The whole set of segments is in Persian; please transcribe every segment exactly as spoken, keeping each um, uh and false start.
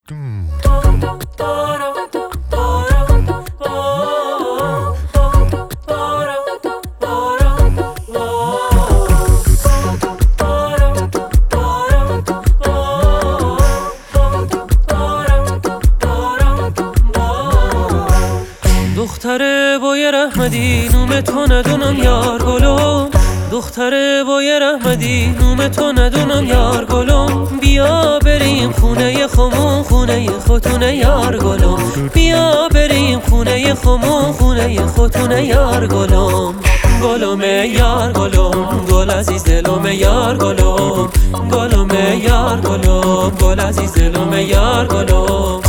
دختره با یه رحمدی نوم تو ندونم یار گلم، دختره با یه رحمدی نوم تو ندونم یار گلم. بیا بریم خونه خمون خونه خودتونه یار گلم، بیا بریم خونه خمون خونه خودتونه یار گلم. گلم یار گلم گل عزیز دلم یار گلم، گلم یار گلم گل عزیز دلم یار گلم.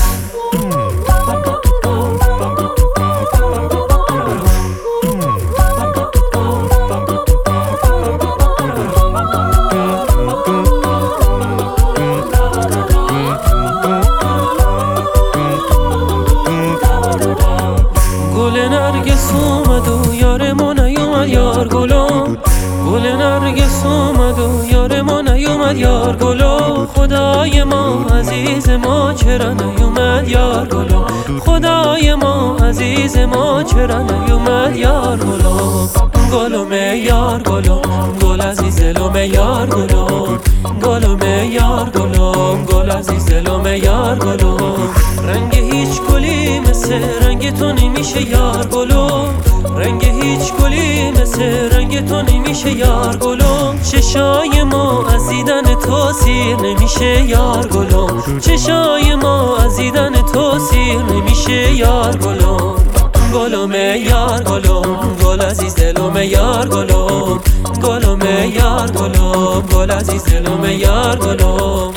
گل نرگس اومد و یار ما نیومد یار گلم، گل نرگس اومد و یار ما نیومد یار گلم. خدای ما عزیز ما چرا نیومد یار گلم، خدای ما عزیز ما چرا نیومد یار گلم. گلم یار گلم گل عزیز دلم یار گلم، گلم یار گلم گل عزیز دلم یار گلم. رنگ هیچ گلی مثل رنگ تو نمیشه یار گلم، رنگ هیچ گلی مثل رنگ تو نمیشه یار گلم. چشای ما از دیدن تو سیر نمیشه یار گلم، چشای ما از دیدن تو سیر نمیشه یار گلم. گلم یار گلم گل عزیز دلم یار گلم، گلم یار گلم گل عزیز دلم یار گلم.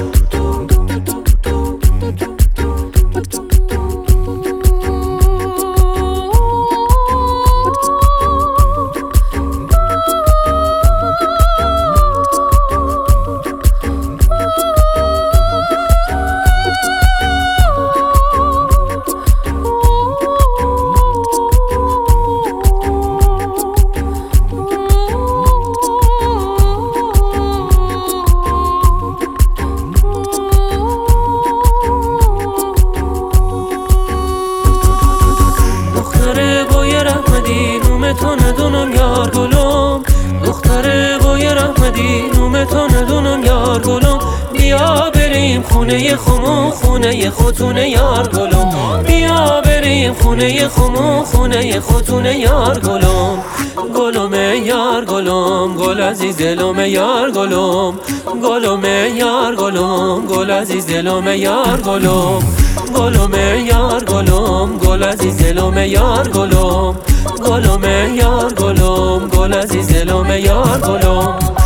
نوم تو ندونم یار گلم، دختره با یه رحمدی نوم تو ندونم یار گلم. بیا بریم خونه خمون خونه خودتونه یار گلم، بیا بریم خونه خمون خونه خودتونه یار گلم. گلم یار گلم گل عزیز دلم یار گلم، گلم یار گلم گل عزیز دلم یار گلم. گلم یار گلم گل عزیز دلم یار گلم، گلم یار گلم گل عزیز دلم یار گلم.